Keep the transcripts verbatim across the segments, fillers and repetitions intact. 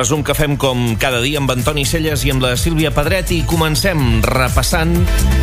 Resum que fem com cada dia amb Antoni Celles i amb la Sílvia Pedret, i comencem repassant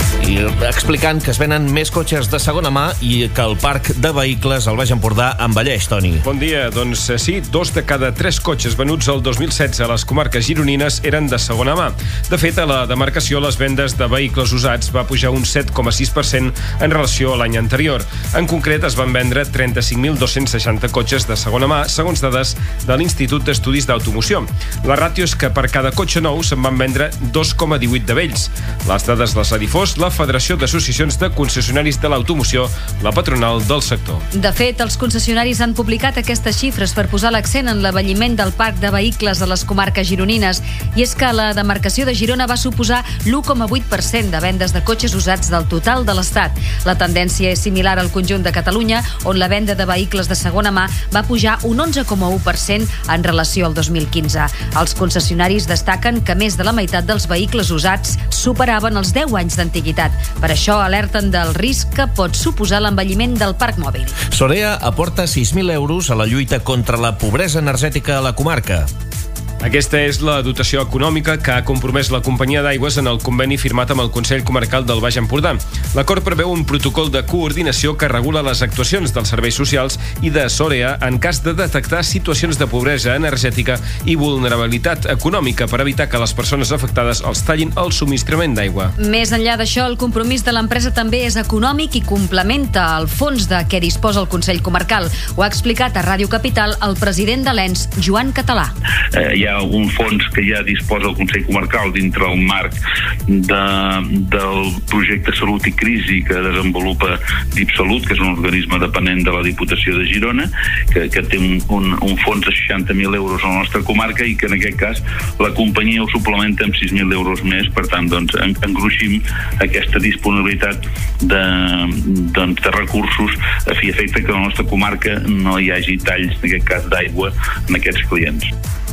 i explicant que es venen més cotxes de segona mà i que el parc de vehicles al Baix Empordà envelleix, Toni. Bon dia. Doncs sí, dos de cada tres cotxes venuts el dos mil setze a les comarques gironines eren de segona mà. De fet, a la demarcació les vendes de vehicles usats va pujar un set coma sis per cent en relació a l'any anterior. En concret, es van vendre trenta-cinc mil dos-cents seixanta cotxes de segona mà, segons dades de l'Institut d'Estudis d'Automoció. La ràtio és que per cada cotxe nou se'n van vendre dos coma divuit de vells. Les dades les ha difós la Federació d'Associacions de Concessionaris de l'Automoció, la patronal del sector. De fet, els concessionaris han publicat aquestes xifres per posar l'accent en l'envelliment del parc de vehicles a les comarques gironines. I és que la demarcació de Girona va suposar l'u coma vuit per cent de vendes de cotxes usats del total de l'Estat. La tendència és similar al conjunt de Catalunya, on la venda de vehicles de segona mà va pujar un onze coma u per cent en relació al dos mil quinze. Els concessionaris destaquen que més de la meitat dels vehicles usats superaven els deu anys d'antiguitat. Per això alerten del risc que pot suposar l'envelliment del parc mòbil. Sorea aporta sis mil euros a la lluita contra la pobresa energètica a la comarca. Aquesta és la dotació econòmica que ha compromès la companyia d'aigües en el conveni firmat amb el Consell Comarcal del Baix Empordà. L'acord preveu un protocol de coordinació que regula les actuacions dels serveis socials i de Sorea en cas de detectar situacions de pobresa energètica i vulnerabilitat econòmica per evitar que les persones afectades els tallin el subministrament d'aigua. Més enllà d'això, el compromís de l'empresa també és econòmic i complementa el fons de què disposa el Consell Comarcal. Ho ha explicat a Ràdio Capital el president de l'E N S, Joan Català. Eh, hi ha un fons que ja disposa el Consell Comarcal dintre el marc de, del projecte Salut i Crisi que desenvolupa DIPSalut, que és un organisme dependent de la Diputació de Girona, que, que té un, un, un fons de seixanta mil euros a la nostra comarca i que en aquest cas la companyia ho suplementa amb sis mil euros més. Per tant, doncs, en, engruixim aquesta disponibilitat de, doncs, de recursos a fi efecte que a la nostra comarca no hi hagi talls, en aquest cas d'aigua, en aquests clients.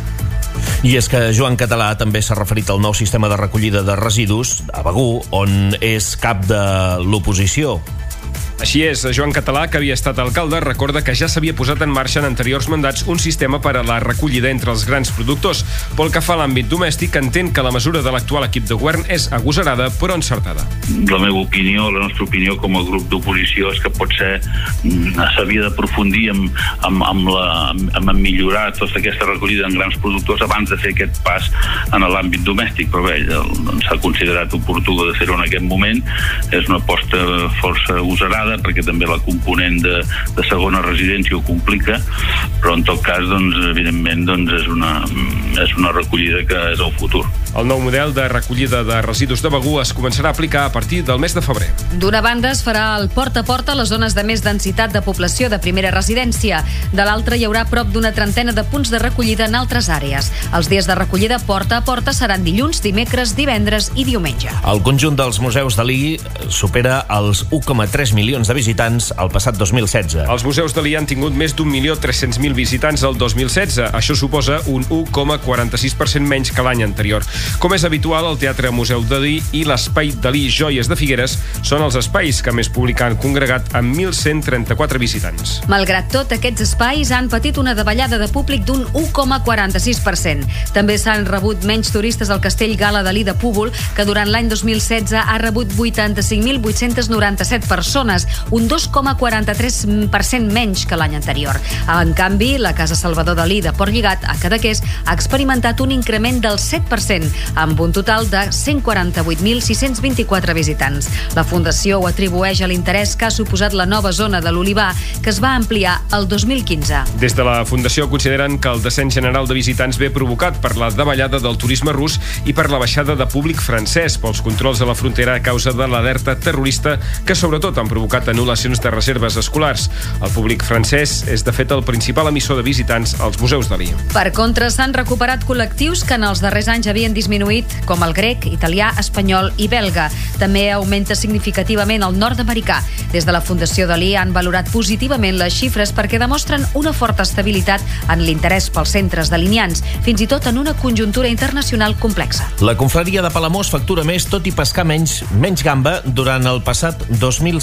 I és que Joan Català també s'ha referit al nou sistema de recollida de residus a Begur, on és cap de l'oposició. Així és, Joan Català, que havia estat alcalde, recorda que ja s'havia posat en marxa en anteriors mandats un sistema per a la recollida entre els grans productors. Pel que fa a l'àmbit domèstic, entén que la mesura de l'actual equip de govern és agosarada però encertada. La meva opinió, la nostra opinió com a grup d'oposició és que potser s'havia d'aprofundir amb, amb, amb, la, amb millorar tota aquesta recollida en grans productors abans de fer aquest pas en l'àmbit domèstic, però bé, s'ha considerat oportú de fer-ho en aquest moment. És una aposta força agosarada, perquè també la component de, de segona residència ho complica, però en tot cas, doncs, evidentment, doncs, és, una, és una recollida que és el futur. El nou model de recollida de residus de Begur es començarà a aplicar a partir del mes de febrer. D'una banda es farà el porta a porta a les zones de més densitat de població de primera residència. De l'altra hi haurà prop d'una trentena de punts de recollida en altres àrees. Els dies de recollida porta a porta seran dilluns, dimecres, divendres i diumenge. El conjunt dels museus Dalí supera els u coma tres milions de visitants el passat dos mil setze. Els museus Dalí han tingut més d'un milió tres-cents mil visitants el dos mil setze. Això suposa un u coma quaranta-sis per cent menys que l'any anterior. Com és habitual, el Teatre Museu Dalí i l'Espai Dalí Joies de Figueres són els espais que més públic han congregat amb mil cent trenta-quatre visitants. Malgrat tot, aquests espais han patit una davallada de públic d'un u coma quaranta-sis per cent. També s'han rebut menys turistes al Castell Gala Dalí de Púbol, que durant l'any dos mil setze ha rebut vuitanta-cinc mil vuit-cents noranta-set persones, un dos coma quaranta-tres per cent menys que l'any anterior. En canvi, la Casa Salvador Dalí de Portlligat, a Cadaqués, ha experimentat un increment del set per cent, amb un total de cent quaranta-vuit mil sis-cents vint-i-quatre visitants. La Fundació ho atribueix a l'interès que ha suposat la nova zona de l'Olivar, que es va ampliar el dos mil quinze. Des de la Fundació consideren que el descens general de visitants ve provocat per la davallada del turisme rus i per la baixada de públic francès pels controls a la frontera a causa de l'alerta terrorista que sobretot han provocat anul·lacions de reserves escolars. El públic francès és de fet el principal emissor de visitants als museus Dalí. Per contra, s'han recuperat col·lectius que en els darrers anys havien disminuït, com el grec, italià, espanyol i belga. També augmenta significativament el nord-americà. Des de la Fundació Dalí han valorat positivament les xifres perquè demostren una forta estabilitat en l'interès pels centres delineants, fins i tot en una conjuntura internacional complexa. La confraria de Palamós factura més, tot i pescar menys, menys gamba durant el passat dos mil setze.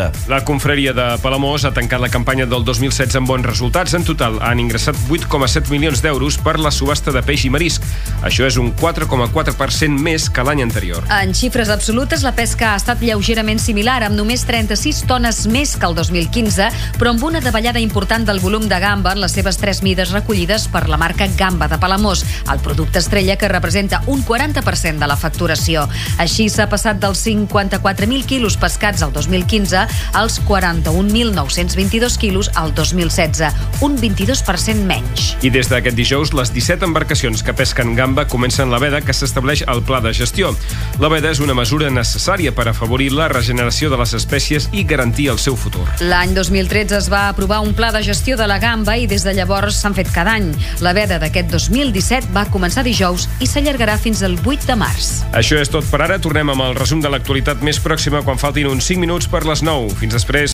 quinze. La confraria de Palamós ha tancat la campanya del dos mil setze amb bons resultats. En total han ingressat vuit coma set milions d'euros per la subhasta de peix i marisc. Això és un quatre coma quatre per cent més que l'any anterior. En xifres absolutes, la pesca ha estat lleugerament similar, amb només trenta-sis tones més que el dos mil quinze, però amb una davallada important del volum de gamba en les seves tres mides recollides per la marca Gamba de Palamós, el producte estrella que representa un quaranta per cent de la facturació. Així s'ha passat dels cinquanta-quatre mil quilos pescats el dos mil quinze als quaranta-un mil nou-cents vint-i-dos quilos al dos mil setze, un vint-i-dos per cent menys. I des d'aquest dijous, les disset embarcacions que pesquen gamba comencen la veda que s'estableix al pla de gestió. La veda és una mesura necessària per afavorir la regeneració de les espècies i garantir el seu futur. L'any dos mil tretze es va aprovar un pla de gestió de la gamba i des de llavors s'han fet cada any. La veda d'aquest dos mil disset va començar dijous i s'allargarà fins al vuit de març. Això és tot per ara. Tornem amb el resum de l'actualitat més pròxima quan faltin uns cinc minuts per les nou. Fins després.